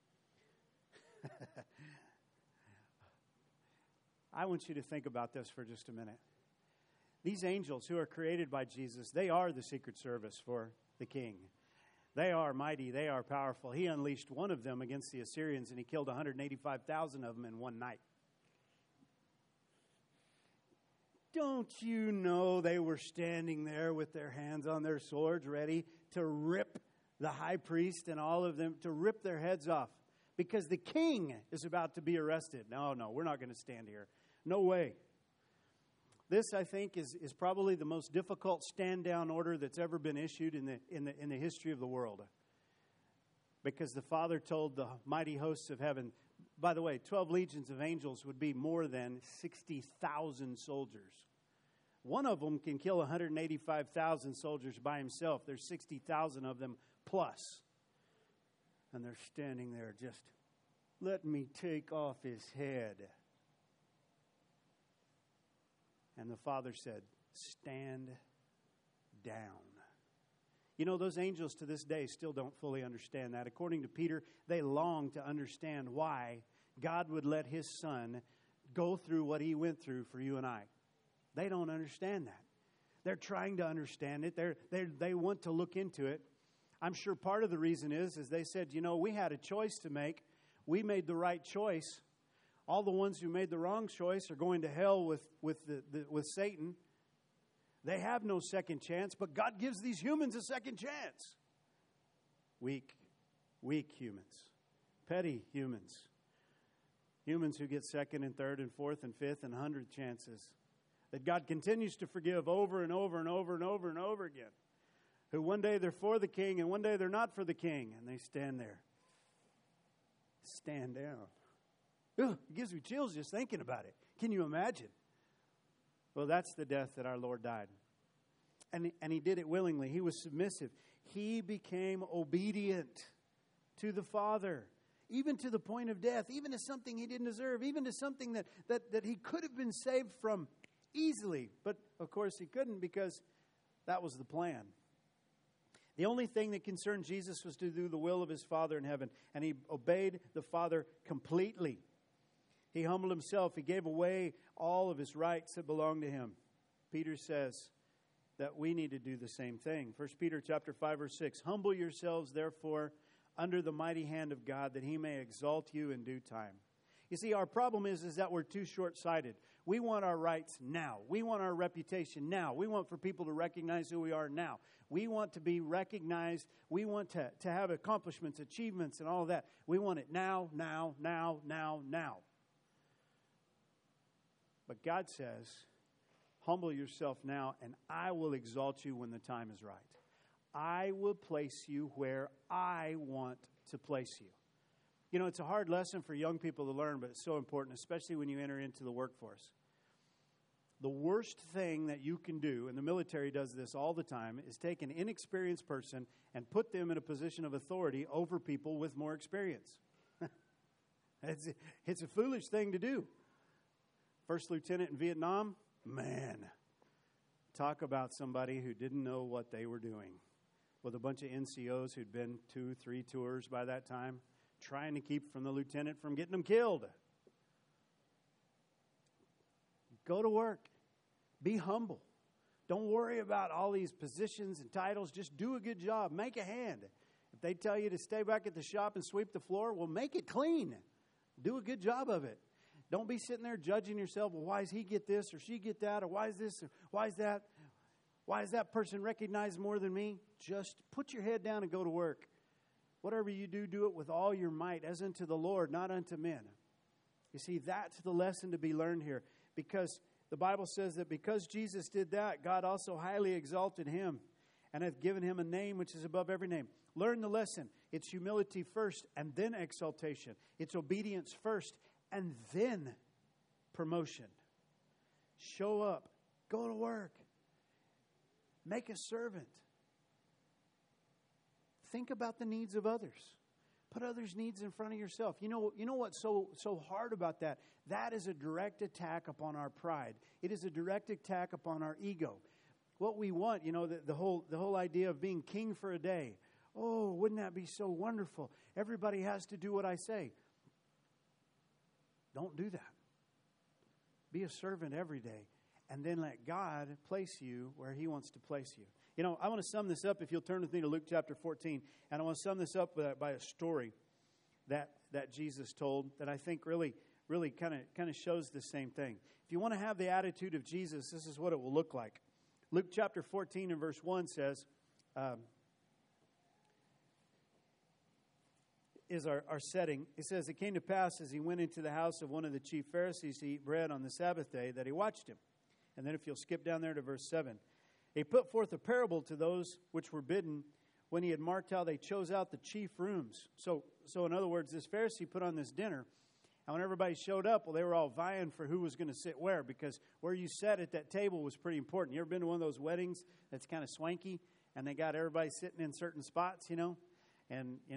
S1: I want you to think about this for just a minute. These angels who are created by Jesus, they are the Secret Service for the King. They are mighty. They are powerful. He unleashed one of them against the Assyrians, and he killed 185,000 of them in one night. Don't you know they were standing there with their hands on their swords, ready to rip the high priest and all of them, to rip their heads off, because the king is about to be arrested. No, we're not going to stand here. No way. This, I think, is probably the most difficult stand-down order that's ever been issued in the history of the world. Because the Father told the mighty hosts of heaven, by the way, 12 legions of angels would be more than 60,000 soldiers. One of them can kill 185,000 soldiers by himself. There's 60,000 of them plus. And they're standing there just, let me take off his head. And the Father said, stand down. You know, those angels to this day still don't fully understand that. According to Peter, they long to understand why God would let His Son go through what He went through for you and I. They don't understand that. They're trying to understand it. They want to look into it. I'm sure part of the reason is they said, you know, we had a choice to make. We made the right choice. All the ones who made the wrong choice are going to hell with Satan. They have no second chance, but God gives these humans a second chance. Weak humans. Petty humans. Humans who get second and third and fourth and fifth and 100th chances. That God continues to forgive over and over and over and over and over again. Who one day they're for the king and one day they're not for the king. And they stand there. Stand down. Ugh, it gives me chills just thinking about it. Can you imagine? Well, that's the death that our Lord died. And He did it willingly. He was submissive. He became obedient to the Father. Even to the point of death. Even to something He didn't deserve. Even to something that He could have been saved from easily. But, of course, He couldn't because that was the plan. The only thing that concerned Jesus was to do the will of His Father in heaven. And He obeyed the Father completely. He humbled Himself. He gave away all of His rights that belonged to Him. Peter says that we need to do the same thing. 1 Peter chapter 5, verse 6. Humble yourselves, therefore, under the mighty hand of God, that He may exalt you in due time. You see, our problem is that we're too short-sighted. We want our rights now. We want our reputation now. We want for people to recognize who we are now. We want to be recognized. We want to have accomplishments, achievements, and all of that. We want it now, now, now, now, now. But God says, humble yourself now, and I will exalt you when the time is right. I will place you where I want to place you. You know, it's a hard lesson for young people to learn, but it's so important, especially when you enter into the workforce. The worst thing that you can do, and the military does this all the time, is take an inexperienced person and put them in a position of authority over people with more experience. It's a foolish thing to do. First lieutenant in Vietnam, man, talk about somebody who didn't know what they were doing. With a bunch of NCOs who'd been 2-3 tours by that time, trying to keep from the lieutenant from getting them killed. Go to work. Be humble. Don't worry about all these positions and titles. Just do a good job. Make a hand. If they tell you to stay back at the shop and sweep the floor, well, make it clean. Do a good job of it. Don't be sitting there judging yourself. Well, why does he get this or she get that? Or why is this or why is that? Why is that person recognized more than me? Just put your head down and go to work. Whatever you do, do it with all your might, as unto the Lord, not unto men. You see, that's the lesson to be learned here. Because the Bible says that because Jesus did that, God also highly exalted Him and hath given Him a name which is above every name. Learn the lesson. It's humility first and then exaltation. It's obedience first and then promotion. Show up. Go to work. Make a servant. Think about the needs of others. Put others' needs in front of yourself. You know what's so hard about that? That is a direct attack upon our pride. It is a direct attack upon our ego. What we want, the whole idea of being king for a day. Oh, wouldn't that be so wonderful? Everybody has to do what I say. Don't do that. Be a servant every day. And then let God place you where He wants to place you. I want to sum this up, if you'll turn with me to Luke chapter 14. And I want to sum this up by a story that Jesus told that I think really kind of shows the same thing. If you want to have the attitude of Jesus, this is what it will look like. Luke chapter 14 and verse 1 says, is our setting. It says, it came to pass as he went into the house of one of the chief Pharisees to eat bread on the Sabbath day that he watched him. And then if you'll skip down there to verse 7. He put forth a parable to those which were bidden when he had marked how they chose out the chief rooms. So in other words, this Pharisee put on this dinner. And when everybody showed up, well, they were all vying for who was going to sit where, because where you sat at that table was pretty important. You ever been to one of those weddings that's kind of swanky, and they got everybody sitting in certain spots, you know? And, you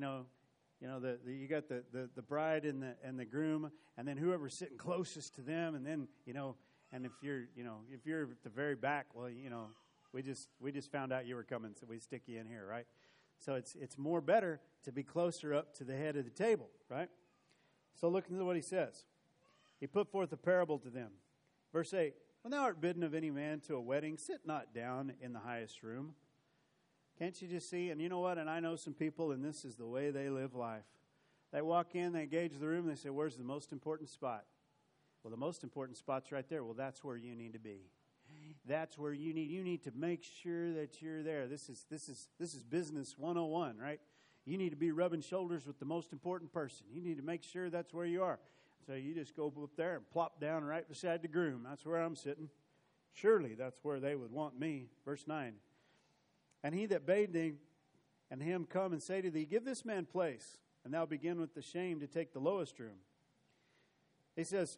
S1: got the bride and the groom, and then whoever's sitting closest to them, and then, and if you're at the very back, well, we just found out you were coming, so we stick you in here, right? So it's more better to be closer up to the head of the table, right? So look into what he says. He put forth a parable to them. Verse 8, when thou art bidden of any man to a wedding, sit not down in the highest room. Can't you just see? And you know what? And I know some people, and this is the way they live life. They walk in, they gauge the room, they say, where's the most important spot? Well, the most important spot's right there. Well, that's where you need to be. That's where you need to make sure that you're there. This is business 101, right? You need to be rubbing shoulders with the most important person. You need to make sure that's where you are. So you just go up there and plop down right beside the groom. That's where I'm sitting. Surely that's where they would want me. Verse 9. And he that bade thee and him come and say to thee, give this man place, and thou begin with the shame to take the lowest room. He says,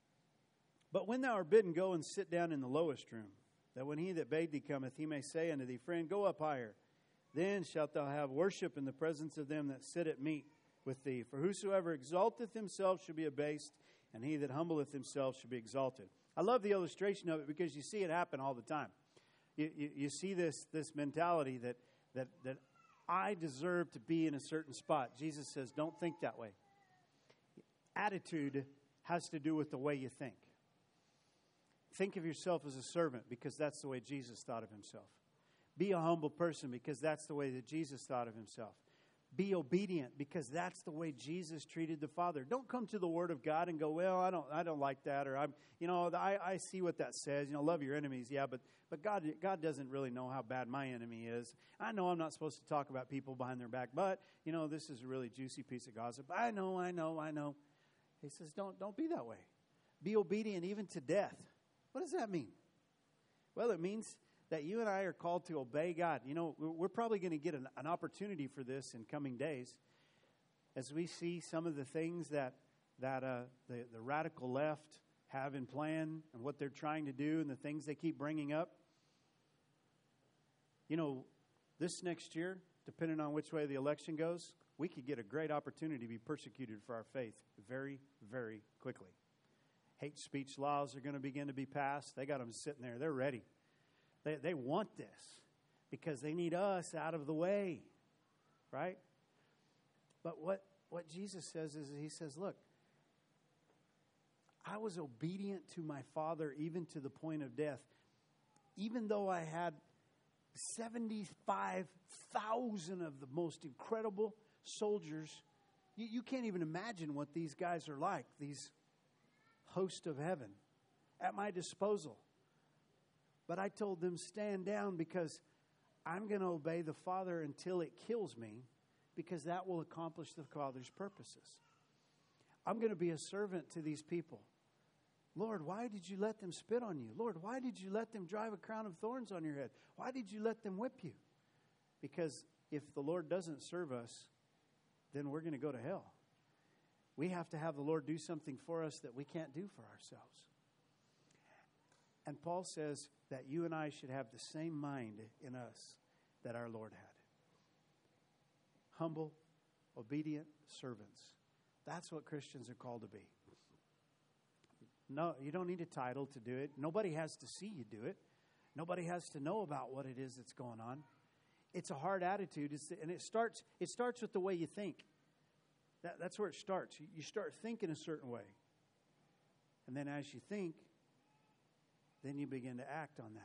S1: but when thou art bidden, go and sit down in the lowest room, that when he that bade thee cometh, he may say unto thee, friend, go up higher. Then shalt thou have worship in the presence of them that sit at meat with thee. For whosoever exalteth himself shall be abased, and he that humbleth himself shall be exalted. I love the illustration of it because you see it happen all the time. You see this mentality that I deserve to be in a certain spot. Jesus says, don't think that way. Attitude has to do with the way you think. Think of yourself as a servant because that's the way Jesus thought of himself. Be a humble person because that's the way that Jesus thought of himself. Be obedient because that's the way Jesus treated the Father. Don't come to the Word of God and go, well, I don't like that, or I see what that says. Love your enemies, yeah, but God doesn't really know how bad my enemy is. I know I'm not supposed to talk about people behind their back, but this is a really juicy piece of gossip. I know. He says, don't be that way. Be obedient even to death. What does that mean? Well, it means that you and I are called to obey God. We're probably going to get an opportunity for this in coming days as we see some of the things that the radical left have in plan and what they're trying to do and the things they keep bringing up. This next year, depending on which way the election goes, we could get a great opportunity to be persecuted for our faith very, very quickly. Hate speech laws are going to begin to be passed. They got them sitting there. They're ready. They want this because they need us out of the way, right? But what Jesus says is, he says, look, I was obedient to my Father even to the point of death. Even though I had 75,000 of the most incredible soldiers, you can't even imagine what these guys are like, these hosts of heaven at my disposal. But I told them, stand down because I'm going to obey the Father until it kills me because that will accomplish the Father's purposes. I'm going to be a servant to these people. Lord, why did you let them spit on you? Lord, why did you let them drive a crown of thorns on your head? Why did you let them whip you? Because if the Lord doesn't serve us, then we're going to go to hell. We have to have the Lord do something for us that we can't do for ourselves. And Paul says that you and I should have the same mind in us that our Lord had. Humble, obedient servants. That's what Christians are called to be. No, you don't need a title to do it. Nobody has to see you do it. Nobody has to know about what it is that's going on. It's a hard attitude, and it starts with the way you think. That's where it starts. You start thinking a certain way. And then as you think, then you begin to act on that.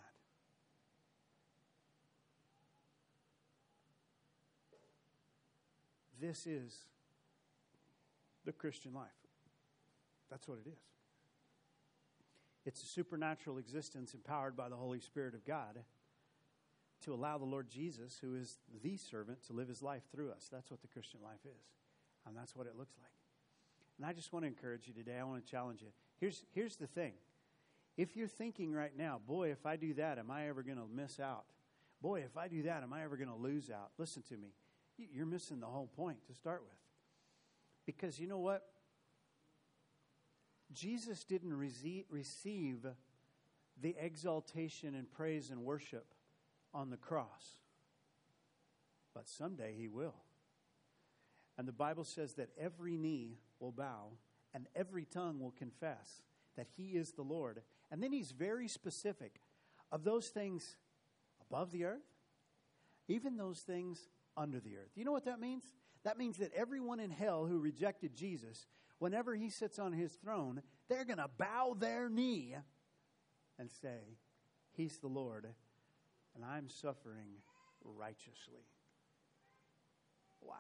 S1: This is the Christian life. That's what it is. It's a supernatural existence empowered by the Holy Spirit of God to allow the Lord Jesus, who is the servant, to live his life through us. That's what the Christian life is. And that's what it looks like. And I just want to encourage you today. I want to challenge you. Here's the thing. If you're thinking right now, boy, if I do that, am I ever going to miss out? Boy, if I do that, am I ever going to lose out? Listen to me. You're missing the whole point to start with. Because you know what? Jesus didn't receive the exaltation and praise and worship on the cross. But someday He will. And the Bible says that every knee will bow and every tongue will confess that He is the Lord. And then He's very specific of those things above the earth, even those things under the earth. You know what that means? That means that everyone in hell who rejected Jesus, whenever He sits on His throne, they're going to bow their knee and say, He's the Lord, and I'm suffering righteously. Wow.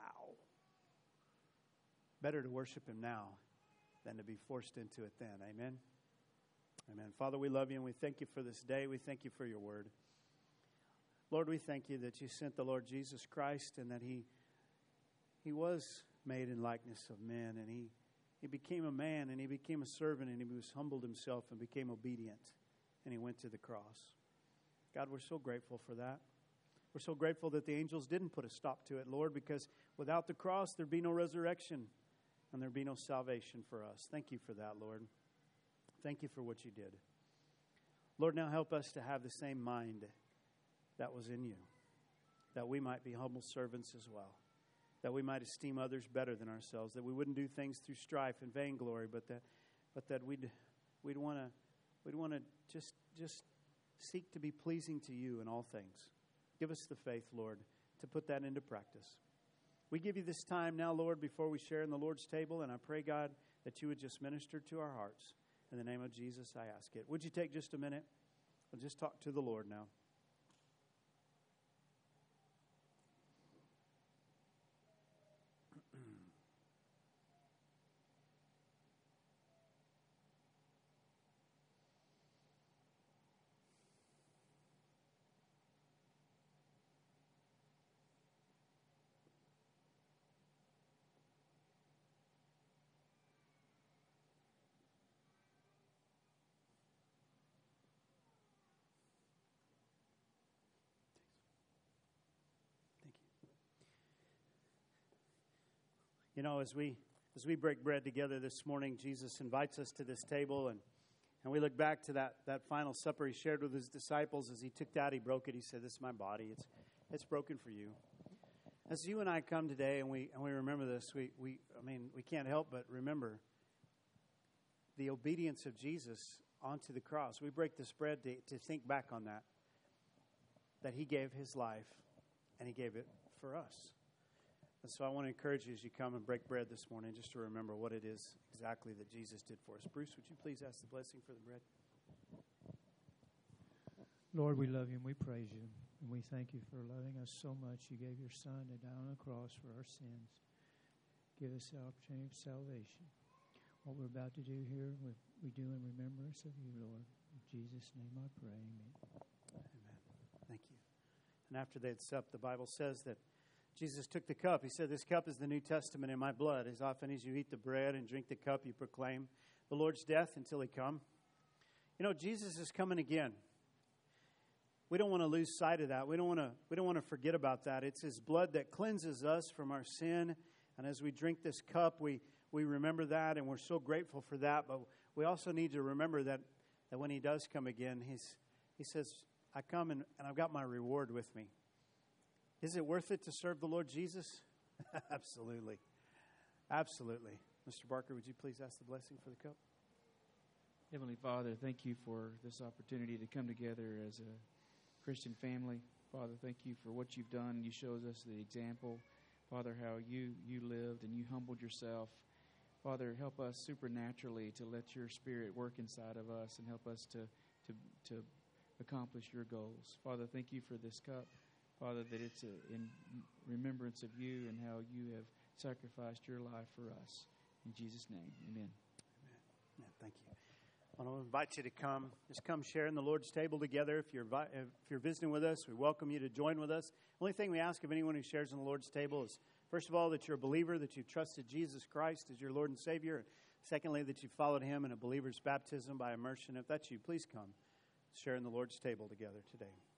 S1: Better to worship Him now than to be forced into it then. Amen? Amen. Father, we love You and we thank You for this day. We thank You for Your word. Lord, we thank You that You sent the Lord Jesus Christ and that He was made in likeness of men, and He became a man, and He became a servant, and He was humbled Himself and became obedient, and He went to the cross. God, we're so grateful for that. We're so grateful that the angels didn't put a stop to it, Lord, because without the cross, there'd be no resurrection and there'd be no salvation for us. Thank You for that, Lord. Thank You for what You did. Lord, now help us to have the same mind that was in You, that we might be humble servants as well, that we might esteem others better than ourselves, that we wouldn't do things through strife and vainglory, but that we'd want to just seek to be pleasing to You in all things. Give us the faith, Lord, to put that into practice. We give You this time now, Lord, before we share in the Lord's table, and I pray, God, that You would just minister to our hearts. In the name of Jesus, I ask it. Would you take just a minute and just talk to the Lord now? You know, as we break bread together this morning, Jesus invites us to this table, and we look back to that final supper He shared with His disciples. As He took that, He broke it. He said, "This is my body. It's broken for you." As you and I come today and we remember this, we can't help but remember the obedience of Jesus onto the cross. We break this bread to think back on that He gave His life and He gave it for us. And so I want to encourage you as you come and break bread this morning just to remember what it is exactly that Jesus did for us. Bruce, would you please ask the blessing for the bread?
S2: Lord, we love You and we praise You. And we thank You for loving us so much. You gave Your Son to die on the cross for our sins. Give us the opportunity of salvation. What we're about to do here, we do in remembrance of You, Lord. In Jesus' name I pray. Amen.
S1: Amen. Thank you. And after they had supped, the Bible says that Jesus took the cup. He said, "This cup is the New Testament in my blood. As often as you eat the bread and drink the cup, you proclaim the Lord's death until He come." You know, Jesus is coming again. We don't want to lose sight of that. We don't want to forget about that. It's His blood that cleanses us from our sin. And as we drink this cup, we remember that, and we're so grateful for that. But we also need to remember that when He does come again, He says, "I come and I've got my reward with me." Is it worth it to serve the Lord Jesus? Absolutely. Absolutely. Mr. Barker, would you please ask the blessing for the cup?
S3: Heavenly Father, thank You for this opportunity to come together as a Christian family. Father, thank You for what You've done. You showed us the example, Father, how you lived and You humbled Yourself. Father, help us supernaturally to let Your Spirit work inside of us and help us to accomplish Your goals. Father, thank You for this cup. Father, that it's in remembrance of You and how You have sacrificed Your life for us. In Jesus' name, amen.
S1: Amen. Thank you. I want to invite you to come. Just come share in the Lord's table together. If you're visiting with us, we welcome you to join with us. The only thing we ask of anyone who shares in the Lord's table is, first of all, that you're a believer, that you've trusted Jesus Christ as your Lord and Savior. Secondly, that you've followed Him in a believer's baptism by immersion. If that's you, please come share in the Lord's table together today.